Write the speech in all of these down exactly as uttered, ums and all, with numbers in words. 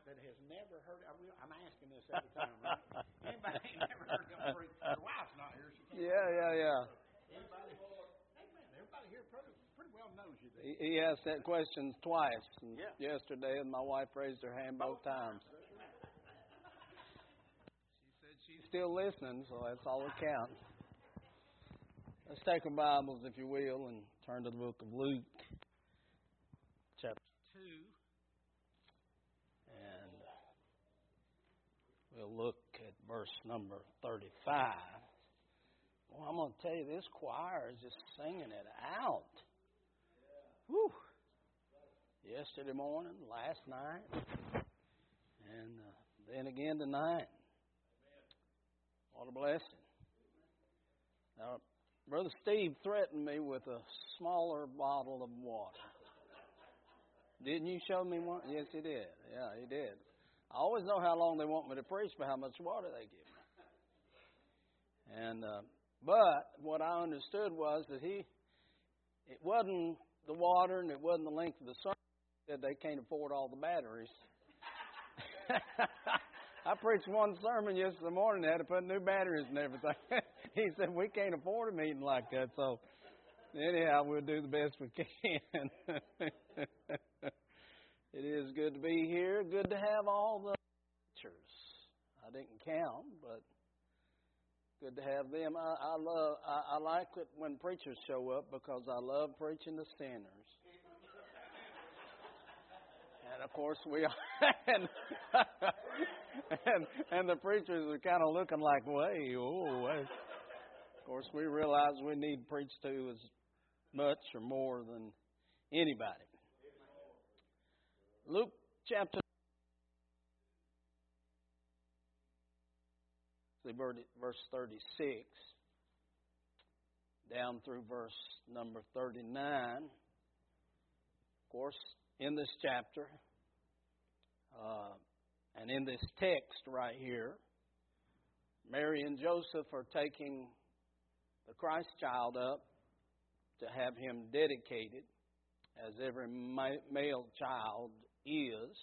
that has never heard, I'm asking this every time, right? Anybody ain't never heard him preach? Your wife's not here. She can't yeah, yeah, yeah. Anybody? Amen. Everybody here pretty, pretty well knows you. There. He, he asked that question twice and yeah. yesterday, and my wife raised her hand both times. She said she's still listening, so that's all that counts. Let's take our Bibles, if you will, and turn to the book of Luke, chapter two. And we'll look at verse number thirty-five. Well, I'm going to tell you, this choir is just singing it out. Whew. Yesterday morning, last night, and uh, then again tonight. What a blessing. Now, Brother Steve threatened me with a smaller bottle of water. Didn't you show me one? Yes, he did. Yeah, he did. I always know how long they want me to preach by how much water they give me. And uh, but what I understood was that he, it wasn't the water and it wasn't the length of the sermon. He said they can't afford all the batteries. I preached one sermon yesterday morning. They had to put new batteries and everything. He said, we can't afford a meeting like that. So, anyhow, we'll do the best we can. It is good to be here. Good to have all the preachers. I didn't count, but good to have them. I, I love. I, I like it when preachers show up because I love preaching to sinners. And, of course, we are. and, and, and the preachers are kind of looking like, way, oh, way. Of course, we realize we need preached to as much or more than anybody. Luke chapter verse thirty-six down through verse number thirty-nine. Of course, in this chapter uh, and in this text right here, Mary and Joseph are taking the Christ child up to have him dedicated, as every male child is.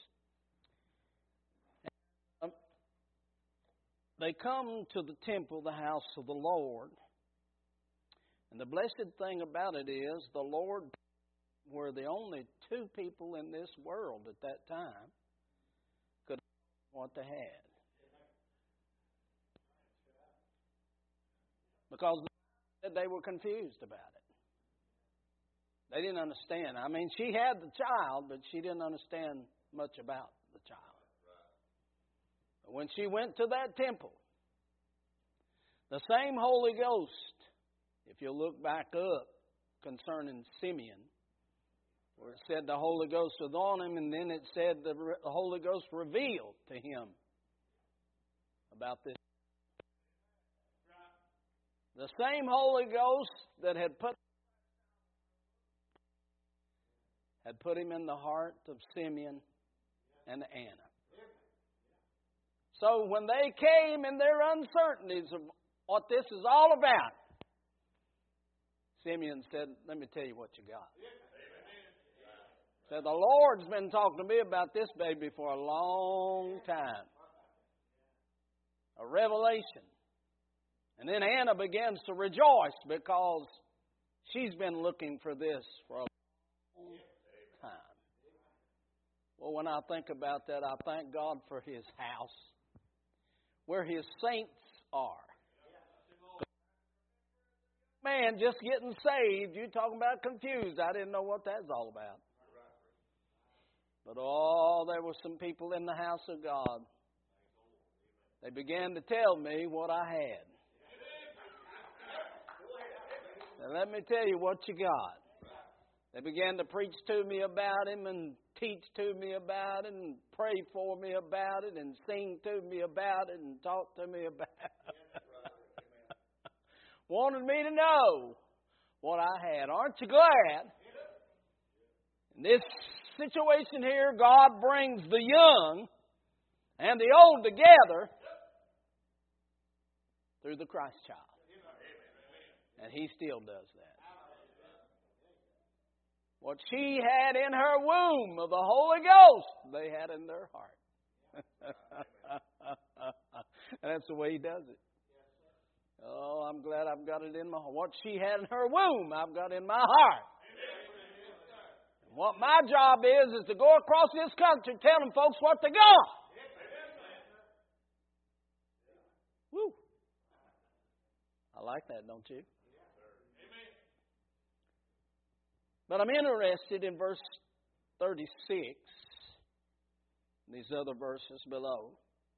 And they come to the temple, the house of the Lord. And the blessed thing about it is the Lord were the only two people in this world at that time could have what they had. Because they were confused about it. They didn't understand. I mean, she had the child, but she didn't understand much about the child. But when she went to that temple, the same Holy Ghost, if you look back up concerning Simeon, where it said the Holy Ghost was on him, and then it said the Holy Ghost revealed to him about this. The same Holy Ghost that had put had put him in the heart of Simeon and Anna. So when they came in their uncertainties of what this is all about, Simeon said, let me tell you what you got. Said, the Lord's been talking to me about this baby for a long time. A revelation. And then Anna begins to rejoice because she's been looking for this for a long time. Well, when I think about that, I thank God for His house, where His saints are. Man, just getting saved, you talking about confused. I didn't know what that's all about. But oh, there were some people in the house of God. They began to tell me what I had. Now, let me tell you what you got. They began to preach to me about Him and teach to me about it and pray for me about it and sing to me about it and talk to me about it. Wanted me to know what I had. Aren't you glad? In this situation here, God brings the young and the old together through the Christ child. And He still does that. What she had in her womb of the Holy Ghost, they had in their heart. That's the way He does it. Oh, I'm glad I've got it in my heart. What she had in her womb, I've got in my heart. And what my job is, is to go across this country telling folks what they got. Woo. I like that, don't you? But I'm interested in verse thirty-six, these other verses below.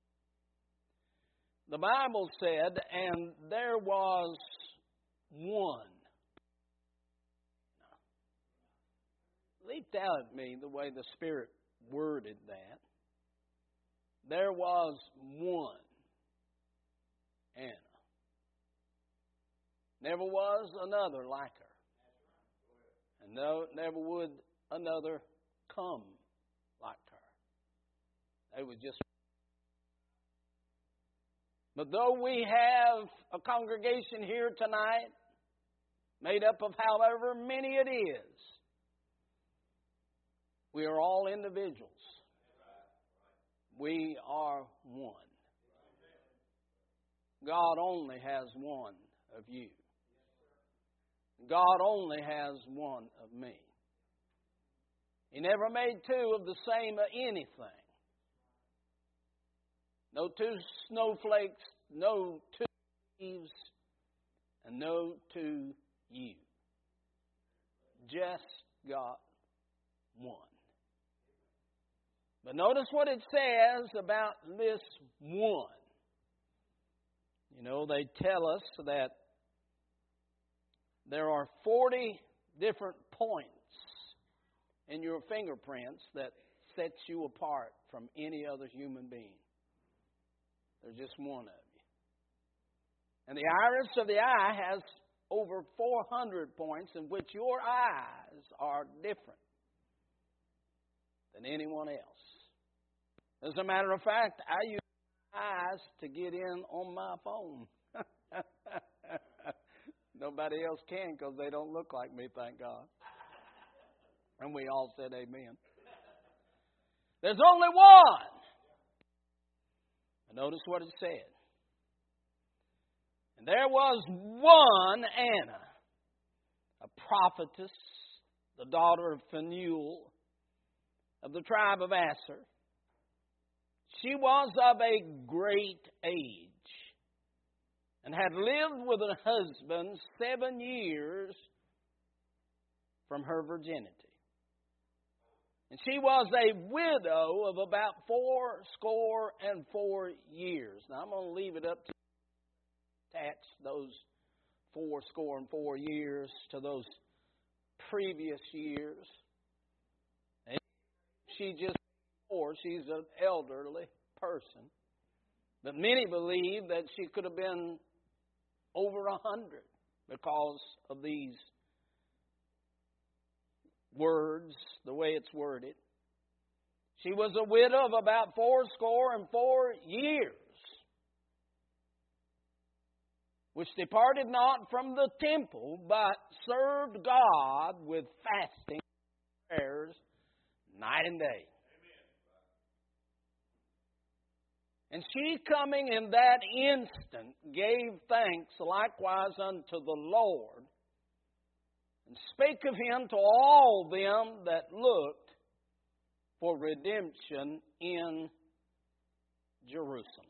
The Bible said, and there was one. Leaped out at me the way the Spirit worded that. There was one Anna. Never was another like her. And no, never would another come like her. They would just. But though we have a congregation here tonight, made up of however many it is, we are all individuals. We are one. God only has one of you. God only has one of me. He never made two of the same of anything. No two snowflakes, no two leaves, and no two you. Just got one. But notice what it says about this one. You know, they tell us that there are forty different points in your fingerprints that sets you apart from any other human being. There's just one of you. And the iris of the eye has over four hundred points in which your eyes are different than anyone else. As a matter of fact, I use eyes to get in on my phone. Nobody else can because they don't look like me, thank God. And we all said amen. There's only one. And notice what it said. And there was one Anna, a prophetess, the daughter of Phanuel, of the tribe of Aser. She was of a great age and had lived with a husband seven years from her virginity. And she was a widow of about four score and four years. Now, I'm going to leave it up to attach those four score and four years to those previous years. And she just, or she's an elderly person. But many believe that she could have been over a hundred because of these words, the way it's worded. She was a widow of about four score and four years, which departed not from the temple, but served God with fasting and prayers night and day. And she, coming in that instant, gave thanks likewise unto the Lord, and spake of Him to all them that looked for redemption in Jerusalem.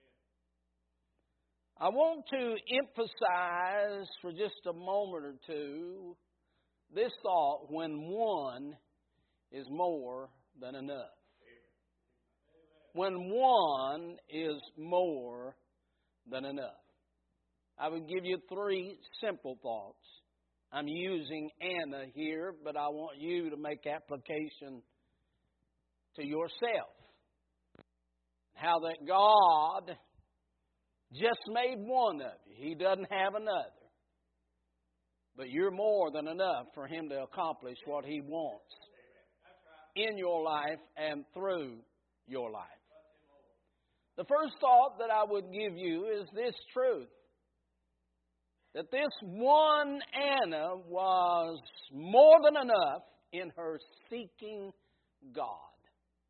I want to emphasize for just a moment or two this thought: when one is more than enough. When one is more than enough. I would give you three simple thoughts. I'm using Anna here, but I want you to make application to yourself. How that God just made one of you. He doesn't have another. But you're more than enough for Him to accomplish what He wants in your life and through your life. The first thought that I would give you is this truth: that this one Anna was more than enough in her seeking God.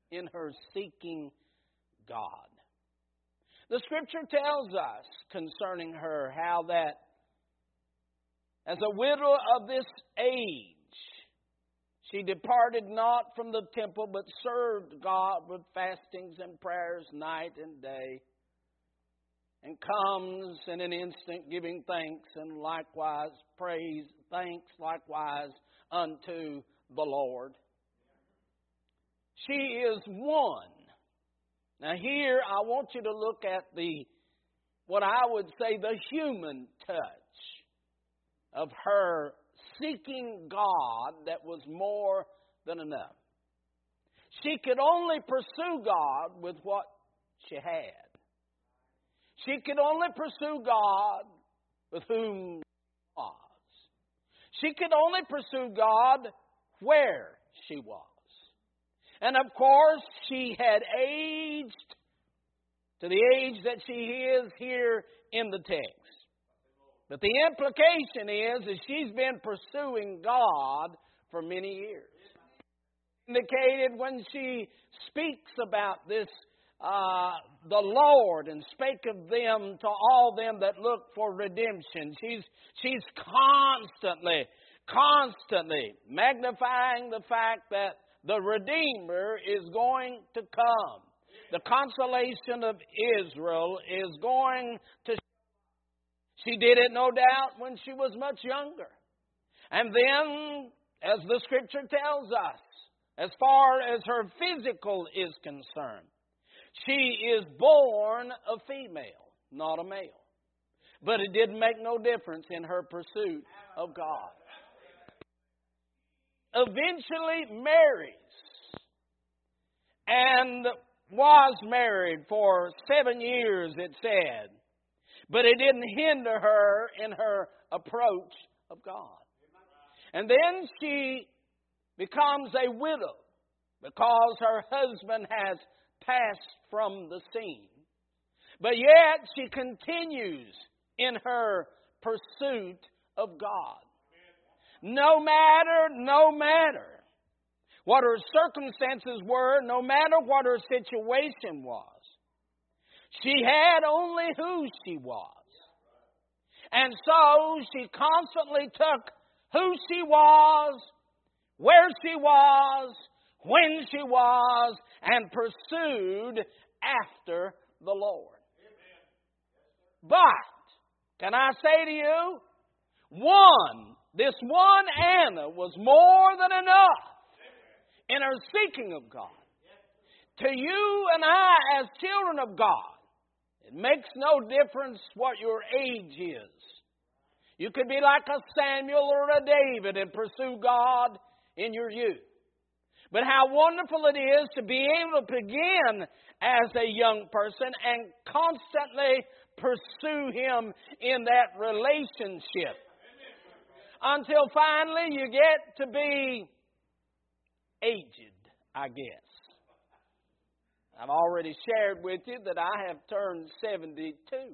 in her seeking God. The Scripture tells us concerning her how that as a widow of this age, she departed not from the temple, but served God with fastings and prayers night and day, and comes in an instant giving thanks, and likewise praise, thanks likewise unto the Lord. She is one. Now here I want you to look at the, what I would say, the human touch of her seeking God that was more than enough. She could only pursue God with what she had. She could only pursue God with whom she was. She could only pursue God where she was. And of course, she had aged to the age that she is here in the text. But the implication is, is she's been pursuing God for many years. Indicated when she speaks about this, uh, the Lord, and spake of them to all them that look for redemption. She's, she's constantly, constantly magnifying the fact that the Redeemer is going to come. The consolation of Israel is going to. She did it, no doubt, when she was much younger. And then, as the Scripture tells us, as far as her physical is concerned, she is born a female, not a male. But it didn't make no difference in her pursuit of God. Eventually marries, and was married for seven years, it said. But it didn't hinder her in her approach of God. And then she becomes a widow because her husband has passed from the scene. But yet she continues in her pursuit of God. No matter, no matter what her circumstances were, no matter what her situation was, she had only who she was. And so she constantly took who she was, where she was, when she was, and pursued after the Lord. But, can I say to you, one, this one Anna was more than enough in her seeking of God. To you and I as children of God, it makes no difference what your age is. You could be like a Samuel or a David and pursue God in your youth. But how wonderful it is to be able to begin as a young person and constantly pursue Him in that relationship. Until finally you get to be aged, I guess. I've already shared with you that I have turned seventy-two.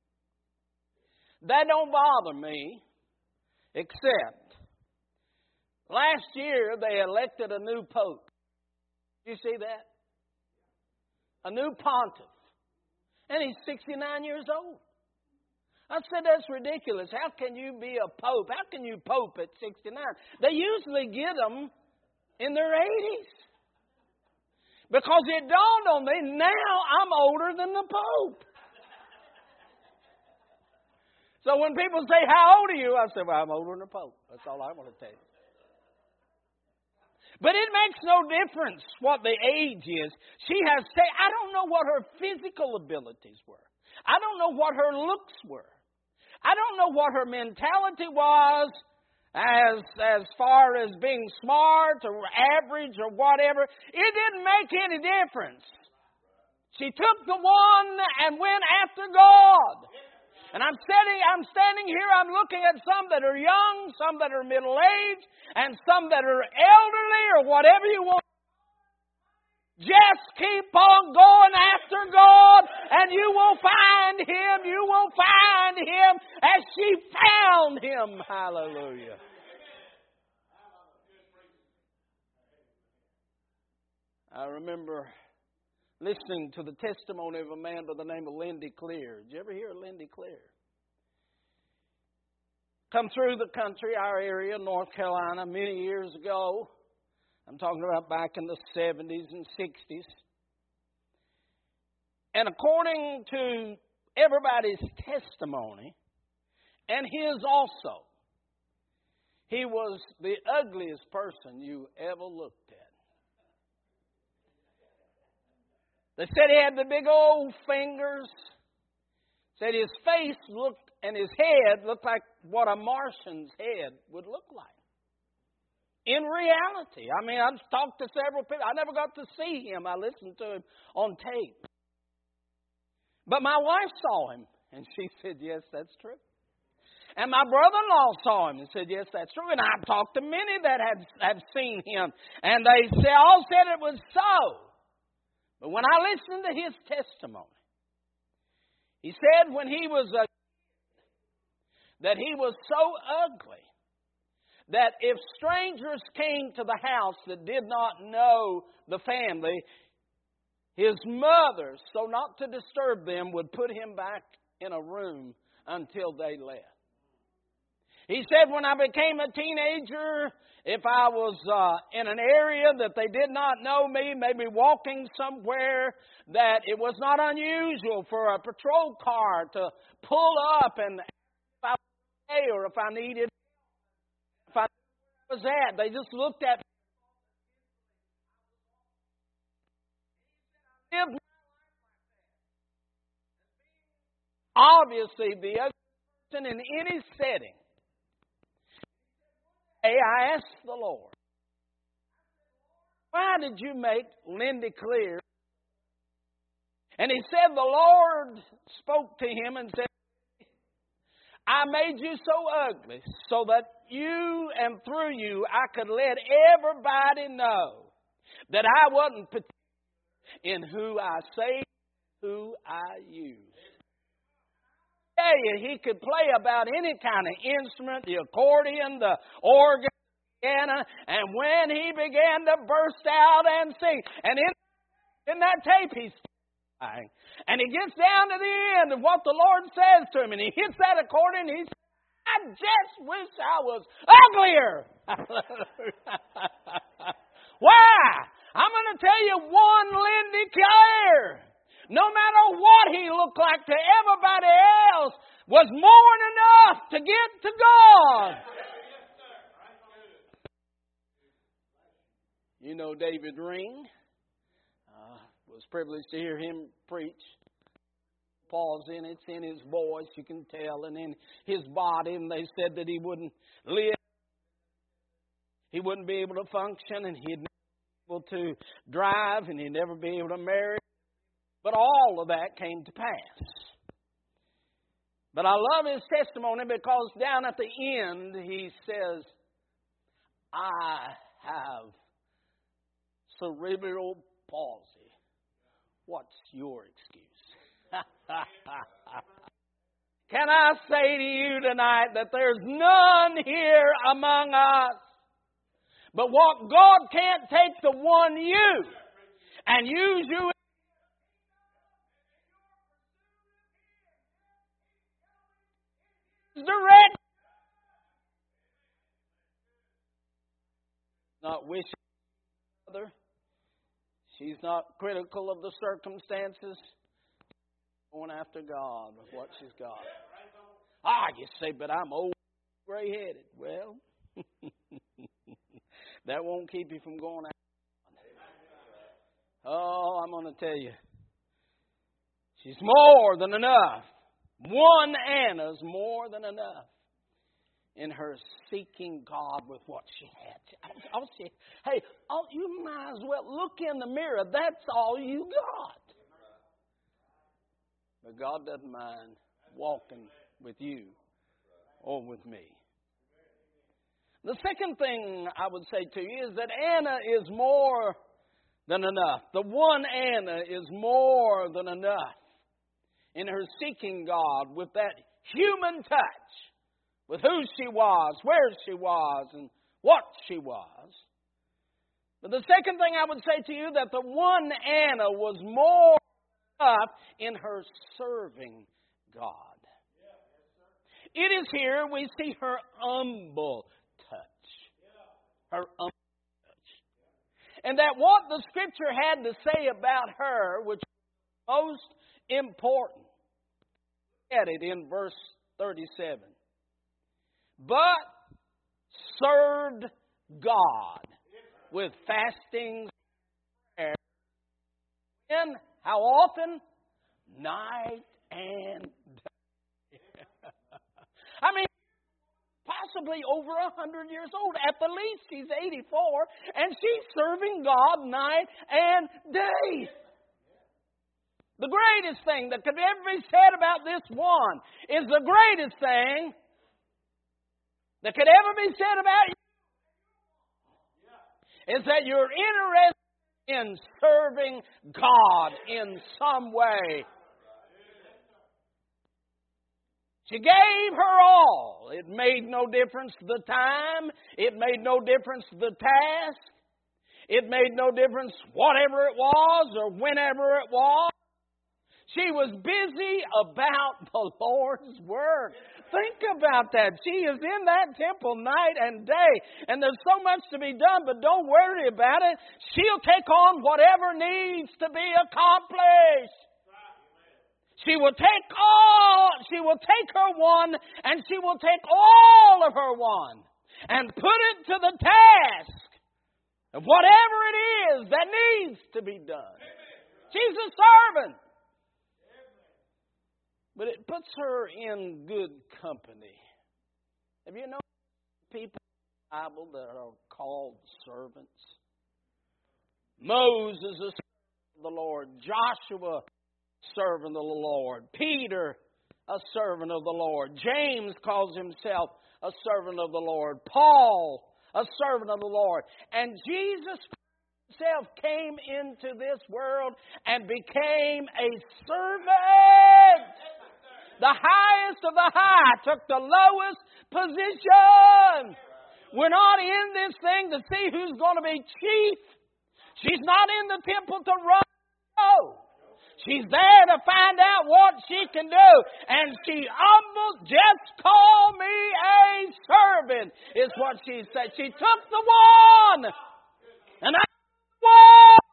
That don't bother me, except last year they elected a new pope. You see that? A new pontiff. And he's sixty-nine years old. I said, that's ridiculous. How can you be a pope? How can you pope at sixty-nine? They usually get them in their eighties. Because it dawned on me, now I'm older than the Pope. So when people say, how old are you? I say, well, I'm older than the Pope. That's all I want to tell you. But it makes no difference what the age is. She has said, I don't know what her physical abilities were. I don't know what her looks were. I don't know what her mentality was. As as far as being smart or average or whatever, it didn't make any difference. She took the one and went after God. And I'm standing, I'm standing here, I'm looking at some that are young, some that are middle-aged, and some that are elderly or whatever you want. Just keep on going after God, and you will find Him. You will find Him as she found Him. Hallelujah. I remember listening to the testimony of a man by the name of Lindy Clear. Did you ever hear of Lindy Clear? Come through the country, our area, North Carolina, many years ago. I'm talking about back in the seventies and sixties. And according to everybody's testimony, and his also, he was the ugliest person you ever looked at. They said he had the big old fingers. Said his face looked and his head looked like what a Martian's head would look like. In reality, I mean, I've talked to several people. I never got to see him. I listened to him on tape. But my wife saw him, and she said, yes, that's true. And my brother-in-law saw him and said, yes, that's true. And I've talked to many that have, have seen him, and they say, all said it was so. But when I listened to his testimony, he said when he was a that he was so ugly that if strangers came to the house that did not know the family, his mother, so not to disturb them, would put him back in a room until they left. He said when I became a teenager, if I was uh, in an area that they did not know me, maybe walking somewhere, that it was not unusual for a patrol car to pull up and if I was okay or if I needed, if I was at, they just looked at me. Obviously, the other person in any setting. Hey, I asked the Lord, why did you make Lindy Clear? And he said the Lord spoke to him and said, I made you so ugly so that you and through you I could let everybody know that I wasn't particular in who I say, who I use. I tell you, he could play about any kind of instrument, the accordion, the organ, the piano, and when he began to burst out and sing, and in, in that tape he's singing, and he gets down to the end of what the Lord says to him, and he hits that accordion, and he says, I just wish I was uglier. Why? I'm going to tell you one Lindy Clear. No matter what he looked like to everybody else, was more than enough to get to God. You know David Ring. Uh, was privileged to hear him preach. Pause in it. It's in his voice, you can tell, and in his body. And they said that he wouldn't live. He wouldn't be able to function, and he'd never be able to drive, and he'd never be able to marry. But all of that came to pass. But I love his testimony because down at the end he says, I have cerebral palsy. What's your excuse? Can I say to you tonight that there's none here among us, but what God can't take the one you and use you direct. Not wishing other. She's not critical of the circumstances. Going after God with what she's got. Ah, you say, but I'm old, gray-headed. Well, that won't keep you from going after God. Oh, I'm going to tell you. She's more than enough. One Anna's more than enough in her seeking God with what she had. I was saying, hey, oh, you might as well look in the mirror. That's all you got. But God doesn't mind walking with you or with me. The second thing I would say to you is that Anna is more than enough. The one Anna is more than enough in her seeking God with that human touch, with who she was, where she was, and what she was. But the second thing I would say to you, that the one Anna was more up in her serving God. It is here we see her humble touch. Her humble touch. And that what the Scripture had to say about her, which was most important. Look at it in verse thirty-seven. But served God with fastings and prayers. And how often? Night and day. I mean, possibly over a hundred years old. At the least, she's eighty-four, and she's serving God night and day. The greatest thing that could ever be said about this one is the greatest thing that could ever be said about you is that you're interested in serving God in some way. She gave her all. It made no difference the time. It made no difference the task. It made no difference whatever it was or whenever it was. She was busy about the Lord's work. Think about that. She is in that temple night and day. And there's so much to be done, but don't worry about it. She'll take on whatever needs to be accomplished. She will take all, she will take her one, and she will take all of her one and put it to the task of whatever it is that needs to be done. She's a servant. But it puts her in good company. Have you known people in the Bible that are called servants? Moses, a servant of the Lord. Joshua, servant of the Lord. Peter, a servant of the Lord. James calls himself a servant of the Lord. Paul, a servant of the Lord. And Jesus himself came into this world and became a servant. The highest of the high took the lowest position. We're not in this thing to see who's going to be chief. She's not in the temple to run the show. She's there to find out what she can do. And she almost just called me a servant, is what she said. She took the one. And I one.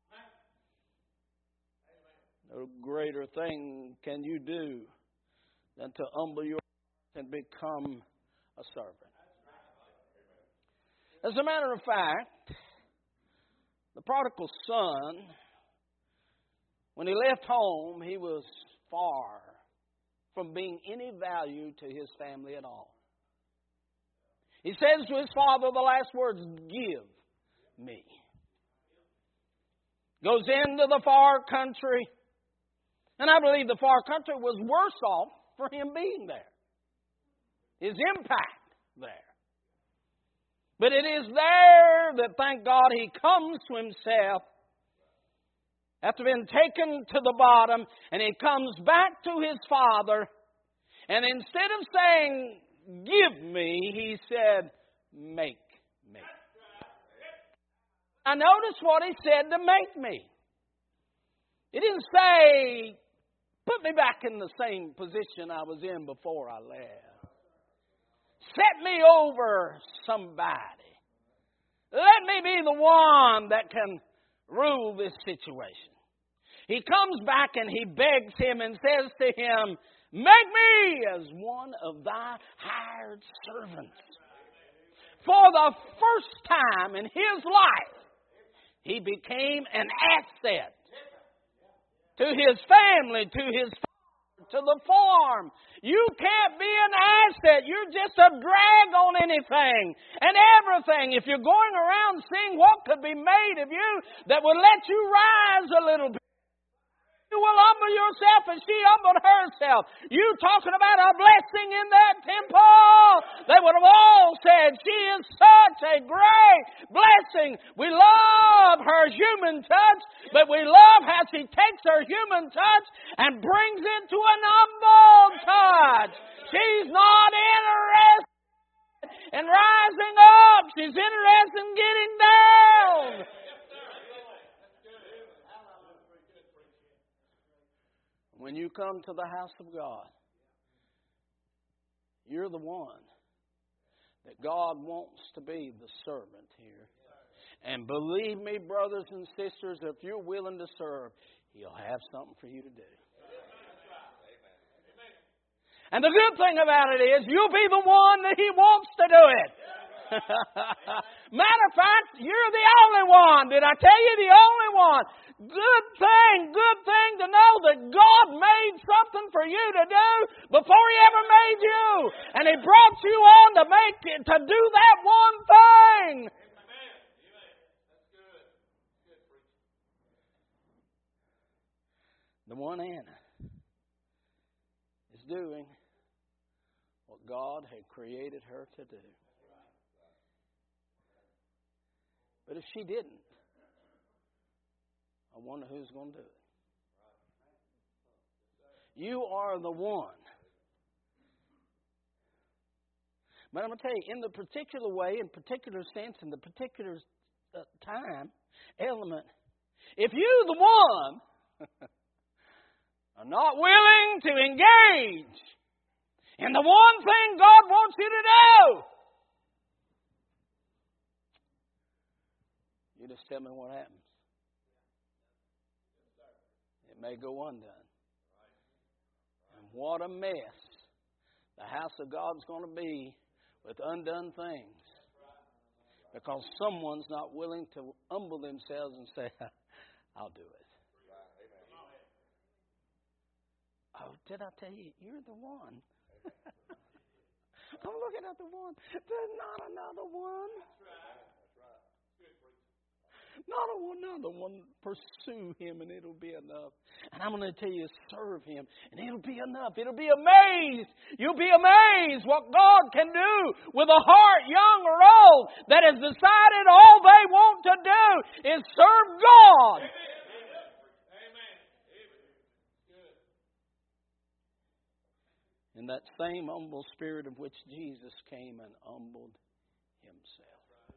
No greater thing can you do than to humble yourself and become a servant. As a matter of fact, the prodigal son, when he left home, he was far from being any value to his family at all. He says to his father the last words, "Give me." Goes into the far country, and I believe the far country was worse off for him being there. His impact there. But it is there that, thank God, he comes to himself after being taken to the bottom, and he comes back to his father, and instead of saying, "Give me," he said, "Make me." I notice what he said to make me. He didn't say, "Put me back in the same position I was in before I left. Set me over somebody. Let me be the one that can rule this situation." He comes back and he begs him and says to him, "Make me as one of thy hired servants." For the first time in his life, he became an asset to his family, to his father, to the farm. You can't be an asset. You're just a drag on anything and everything. If you're going around seeing what could be made of you that would let you rise a little bit, you will humble yourself as she humbled herself. You talking about a blessing in that temple. They would have all said, "She is such a great blessing." We love her human touch, but we love how she takes her human touch and brings it to an humble touch. She's not interested and rising up. She's interested in getting down. When you come to the house of God, you're the one that God wants to be the servant here. And believe me, brothers and sisters, if you're willing to serve, He'll have something for you to do. And the good thing about it is, you'll be the one that He wants to do it. Matter of fact, you're the only one. Did I tell you, the only one? Good thing, good thing to know that God made something for you to do before He ever made you. And He brought you on to make it, to do that one thing. The one Anna is doing what God had created her to do. But if she didn't, I wonder who's going to do it. You are the one. But I'm going to tell you, in the particular way, in particular sense, in the particular uh, time, element, if you, the one, are not willing to engage in the one thing God wants you to do, you just tell me what happens. It may go undone. And what a mess the house of God's going to be with undone things. Because someone's not willing to humble themselves and say, I'll do it. Oh, did I tell you, you're the one. I'm looking at the one. There's not another one. Not another one. Pursue Him and it'll be enough. And I'm going to tell you, serve Him and it'll be enough. It'll be amazed. You'll be amazed what God can do with a heart, young or old, that has decided all they want to do is serve God. In that same humble spirit of which Jesus came and humbled Himself.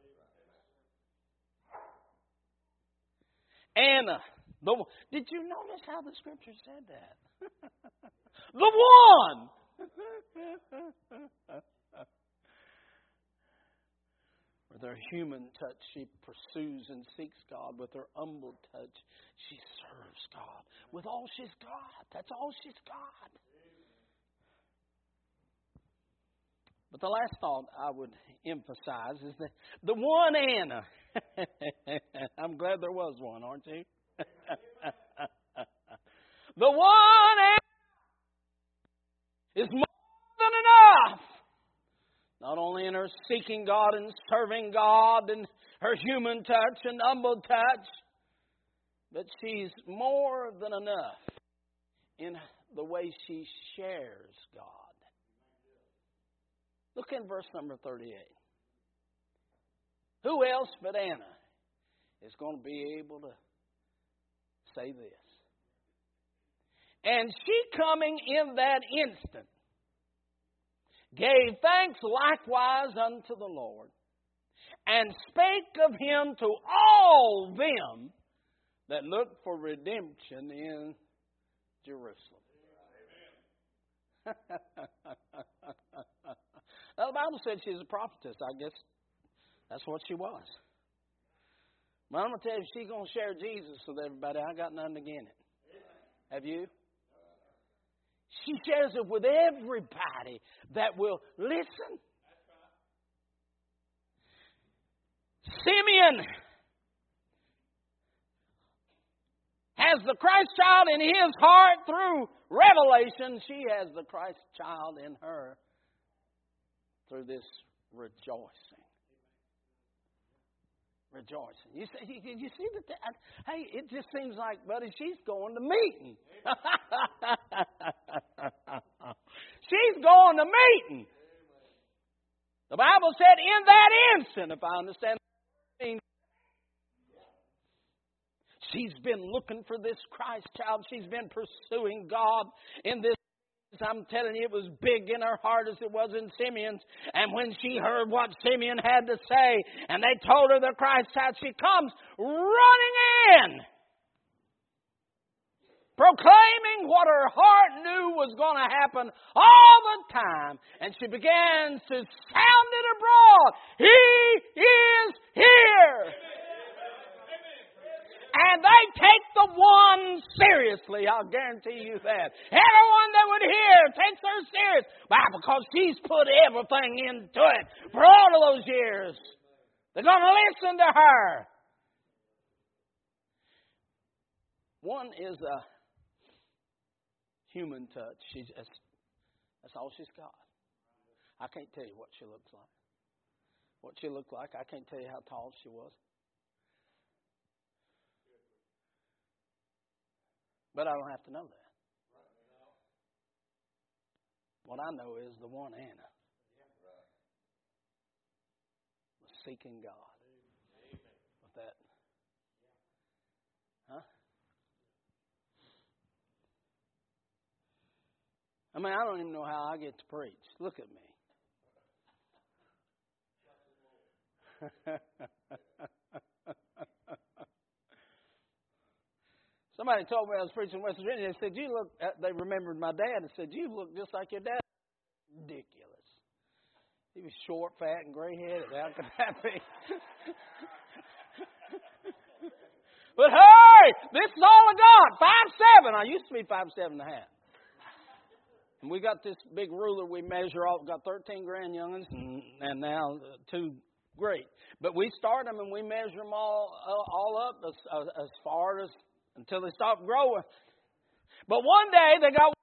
Anna, the did you notice how the Scripture said that? The one! With her human touch, she pursues and seeks God. With her humble touch, she serves God. With all she's got. That's all she's got. But the last thought I would emphasize is that the one Anna. I'm glad there was one, aren't you? The one Anna is more than enough. Not only in her seeking God and serving God and her human touch and humble touch, but she's more than enough in the way she shares God. Look in verse number thirty-eight. Who else but Anna is going to be able to say this? And she, coming in that instant, gave thanks likewise unto the Lord, and spake of Him to all them that looked for redemption in Jerusalem. Well, the Bible said she's a prophetess. I guess that's what she was. But I'm going to tell you, if she's going to share Jesus with everybody, I got nothing against it. Have you? She shares it with everybody that will listen. Simeon has the Christ child in his heart through revelation. She has the Christ child in her through this rejoicing. Rejoicing. You see, you, you see that? that hey, it just seems like, buddy, she's going to meeting. She's going to meeting. The Bible said, in that instant, if I understand, she's been looking for this Christ child. She's been pursuing God in this I'm telling you, it was big in her heart as it was in Simeon's. And when she heard what Simeon had to say, and they told her the Christ child, she comes running in, proclaiming what her heart knew was going to happen all the time. And she begins to sound it abroad. He is here. And they take the one seriously, I'll guarantee you that. Everyone that would hear takes her serious. Why? Because she's put everything into it for all of those years. They're going to listen to her. One is a human touch. She's just, that's all she's got. I can't tell you what she looks like. What she looked like, I can't tell you how tall she was. But I don't have to know that. What I know is the one Anna was seeking God with that. Huh? I mean, I don't even know how I get to preach. Look at me. Somebody told me I was preaching in West Virginia. They said, "You look." They remembered my dad and said, "You look just like your dad." Ridiculous. He was short, fat, and gray-headed. How could that be? But hey, this is all I got. Five seven. I used to be five seven and a half. And we got this big ruler we measure all. Got thirteen grand youngins, and, and now two great. But we start them and we measure them all uh, all up as, uh, as far as. Until they stop growing. But one day they got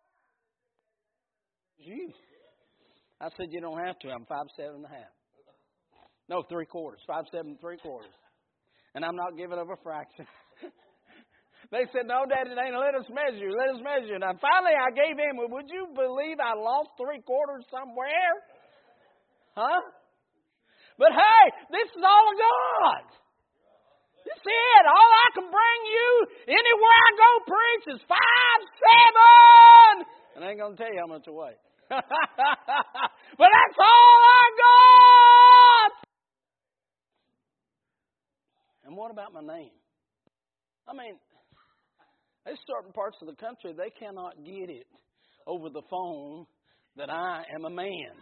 you. I said, you don't have to. I'm five seven and a half. No, three quarters. Five seven three quarters. And I'm not giving up a fraction. They said, no, Daddy, they ain't let us measure. Let us measure. And finally I gave in. Would you believe I lost three quarters somewhere? Huh? But hey, this is all of God. This is it. All I can bring you anywhere I go preach is five, seven. And I ain't going to tell you how much I weigh. But that's all I got. And what about my name? I mean, there's certain parts of the country, they cannot get it over the phone that I am a man.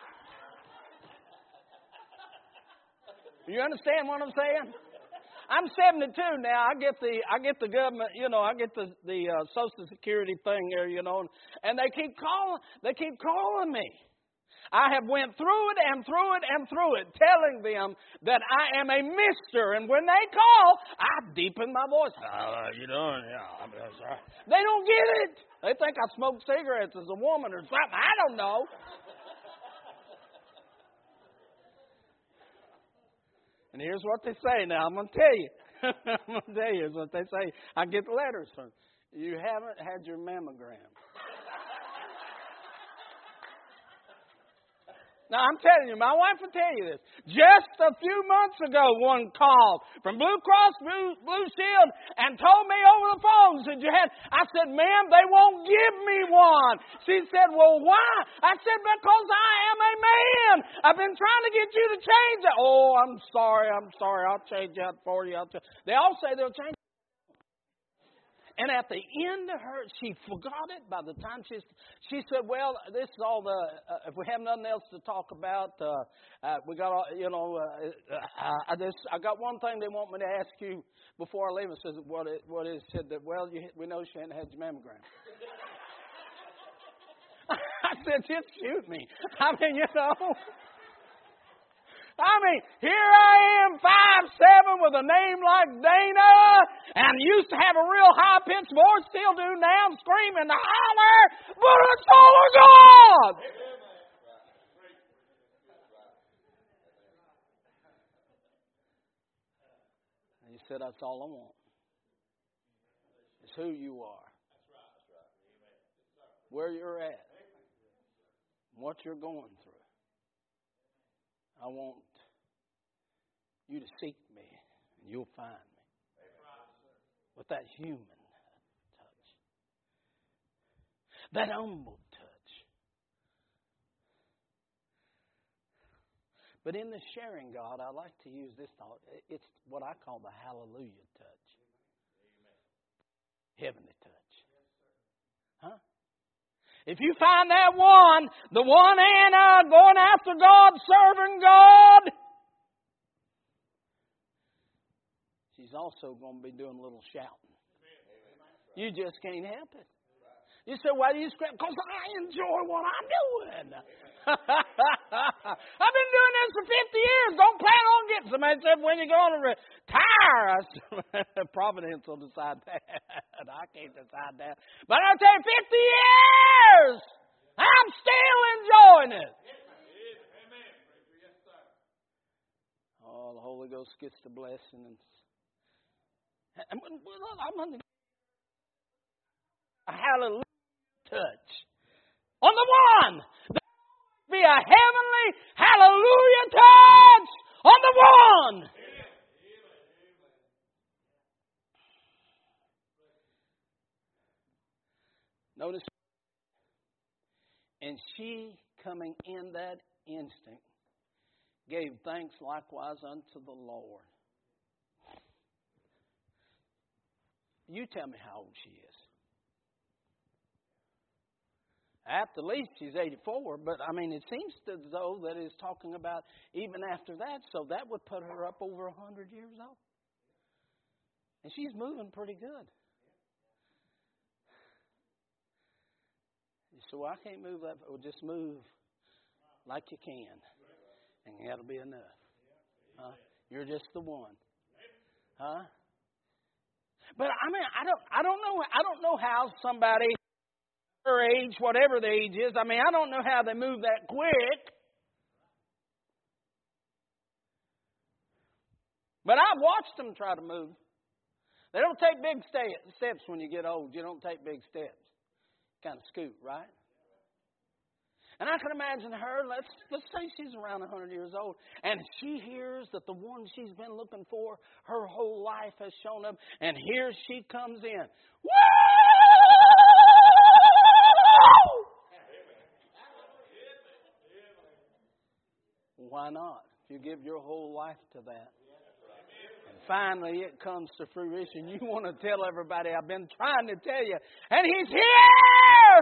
You understand what I'm saying? I'm seventy-two now. I get the I get the government, you know, I get the the uh, Social Security thing there, you know, and they keep calling. They keep calling me. I have went through it and through it and through it, telling them that I am a mister. And when they call, I deepen my voice. How are you doing? Yeah, I'm sorry. They don't get it. They think I smoke cigarettes as a woman or something. I don't know. And here's what they say now. I'm going to tell you. I'm going to tell you. Here's what they say. I get letters from you. Haven't had your mammogram. Now, I'm telling you, my wife will tell you this. Just a few months ago, one called from Blue Cross Blue, Blue Shield and told me over the phone, said, you had, I said, ma'am, they won't give me one. She said, well, why? I said, because I am a man. I've been trying to get you to change it. Oh, I'm sorry, I'm sorry. I'll change that for you. I'll ch-. They all say they'll change it. And at the end of her, she forgot it. By the time she she said, "Well, this is all the. Uh, if we have nothing else to talk about, uh, uh, we got all, you know. Uh, uh, I just I got one thing they want me to ask you before I leave." I said, "What? It, what is?" Said that. Well, you, we know she hadn't had your mammogram. I said, "Just shoot me." I mean, you know. I mean, here I am, five seven, with a name like Dana, and used to have a real high-pitched voice, still do now, scream and holler, but it's all of God. And he said, that's all I want. It's who you are. Where you're at. What you're going through. I want you to seek me, and you'll find me. With that human touch. That humble touch. But in the sharing, God, I like to use this thought. It's what I call the hallelujah touch. Heavenly touch. Huh? If you find that one, the one Anna going after God, serving God, she's also going to be doing a little shouting. You just can't help it. You say, why do you scream? Because I enjoy what I'm doing. I've been doing this for fifty years. Don't plan on getting somebody said when you're going to retire. Providence will decide that. I can't decide that. But I'll tell you, fifty years, I'm still enjoying it. Oh, the Holy Ghost gets the blessing. And I'm going to a hallelujah touch on the one. There be a heavenly hallelujah touch on the one. Notice, and she, coming in that instant, gave thanks likewise unto the Lord. You tell me how old she is. At the least, she's eighty-four, but I mean, it seems as though that it's talking about even after that, so that would put her up over one hundred years old. And she's moving pretty good. So I can't move that, well, just move like you can, and that'll be enough. Huh? You're just the one. Huh? But I mean, I don't, I don't know, I don't know how somebody her age, whatever the age is, I mean, I don't know how they move that quick. But I've watched them try to move. They don't take big steps when you get old. You don't take big steps. Kind of scoot, right? And I can imagine her, let's let's say she's around one hundred years old, and she hears that the one she's been looking for her whole life has shown up, and here she comes in. Woo! Why not? If you give your whole life to that. And finally it comes to fruition. You want to tell everybody, I've been trying to tell you, and He's here!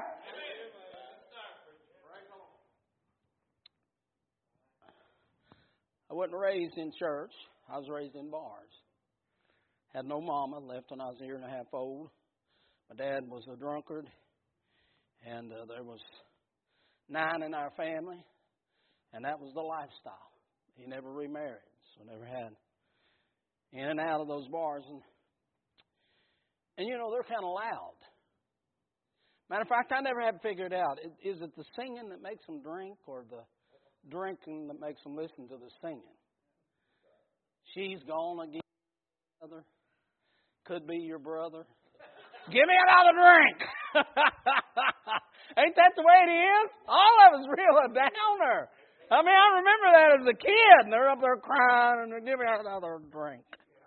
I wasn't raised in church. I was raised in bars. Had no mama, left when I was a year and a half old. My dad was a drunkard, and uh, there was nine in our family, and that was the lifestyle. He never remarried, so never had in and out of those bars. And, and you know, they're kind of loud. Matter of fact, I never had figured out, is it the singing that makes them drink or the drinking that makes them listen to the singing? She's gone again, brother. Could be your brother. Give me another drink. Ain't that the way it is? All of us real a downer. I mean, I remember that as a kid, and they're up there crying, and they're giving me another drink.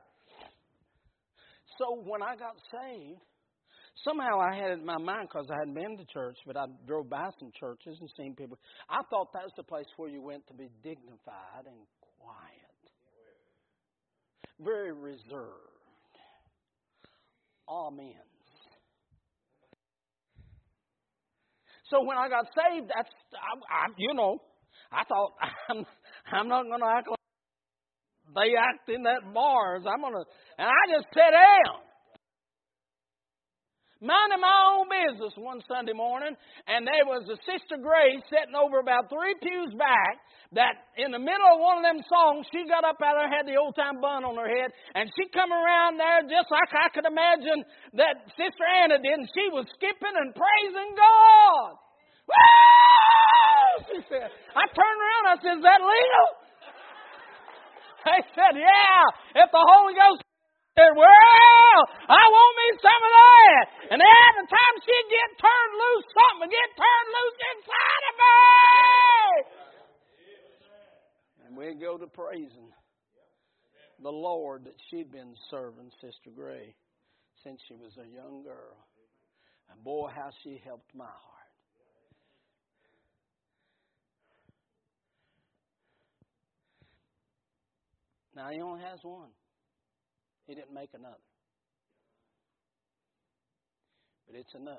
So when I got saved, somehow I had it in my mind, because I hadn't been to church, but I drove by some churches and seen people. I thought that was the place where you went to be dignified and quiet. Very reserved. Amen. So when I got saved, that's, I, I, you know, I thought, I'm, I'm not going to act like they act in that bars. I'm going to, and I just sat down. Minding my own business one Sunday morning, and there was a Sister Grace sitting over about three pews back, that in the middle of one of them songs, she got up out there, had the old-time bun on her head, and she come around there just like I could imagine that Sister Anna did, and she was skipping and praising God. Woo! She said, I turned around, I said, is that legal? They said, yeah, if the Holy Ghost said, well, I want me some of that. And every time she'd get turned loose, something would get turned loose inside of me. And we'd go to praising the Lord that she'd been serving, Sister Gray, since she was a young girl. And boy, how she helped my heart. Now, He only has one. He didn't make another. But it's enough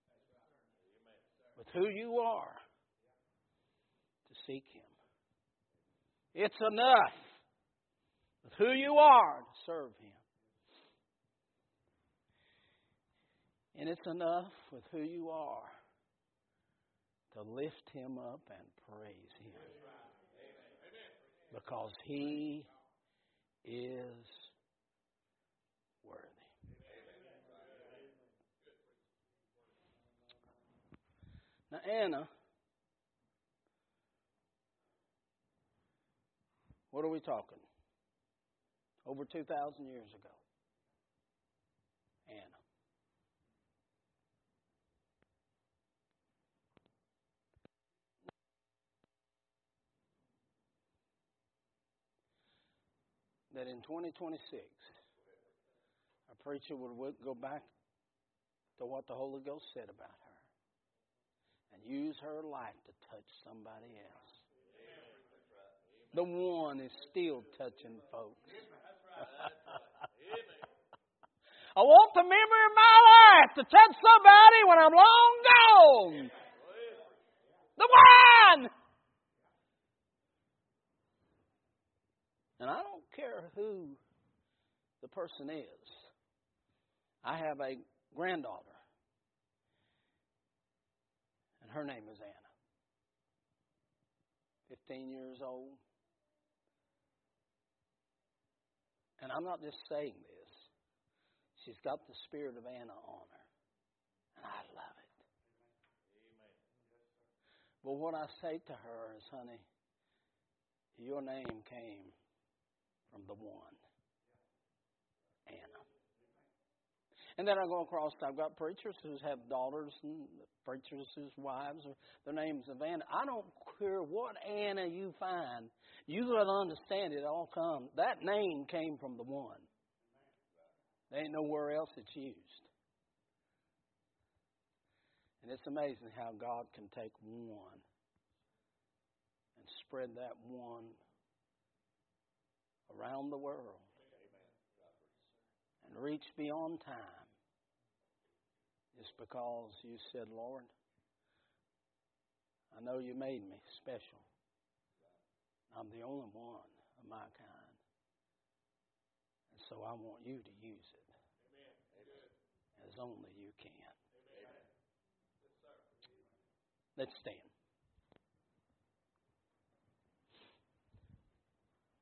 with who you are to seek Him. It's enough with who you are to serve Him. And it's enough with who you are to lift Him up and praise Him. Because He is worthy. Now, Anna, what are we talking? Over two thousand years ago. Anna. That in twenty twenty-six, a preacher would go back to what the Holy Ghost said about her and use her life to touch somebody else. The one is still touching folks. I want the memory of my life to touch somebody when I'm long gone. The one! And I don't care who the person is. I have a granddaughter, and her name is Anna. fifteen years old. And I'm not just saying this. She's got the spirit of Anna on her. And I love it. But what I say to her is, honey, your name came from the one, Anna. And then I go across, I've got preachers who have daughters and preachers whose wives, or their names of Anna. I don't care what Anna you find. You got to understand it all comes. That name came from the one. There ain't nowhere else it's used. And it's amazing how God can take one and spread that one around the world and reach beyond time. Just because you said, Lord, I know you made me special. I'm the only one of my kind. And so I want you to use it as only you can. Let's stand.